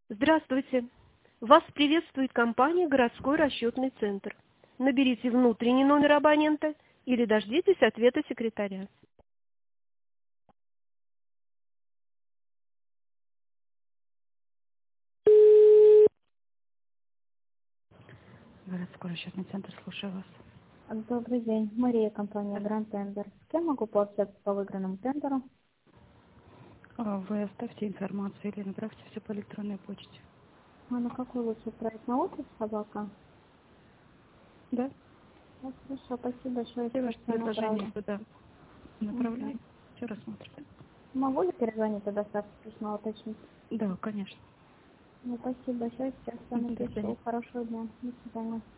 Здравствуйте! Вас приветствует компания «Городской расчетный центр». Наберите внутренний номер абонента или дождитесь ответа секретаря. Городской расчетный центр, слушаю вас. Добрый день. Мария, компания Grand Tender. С кем могу пообщаться по выигранному тендеру? Вы оставьте информацию или направьте все по электронной почте. А на какой лучше отправить? На офис собака? Да? Ну, хорошо, спасибо большое. Все Сейчас ваши я предложения направлю. туда направляем. Все рассмотрим. Могу ли перезвонить тогда Саше письма уточнить? Да, конечно. Ну, спасибо большое. Сейчас я До свидания. напишу. Хорошего дня. До свидания.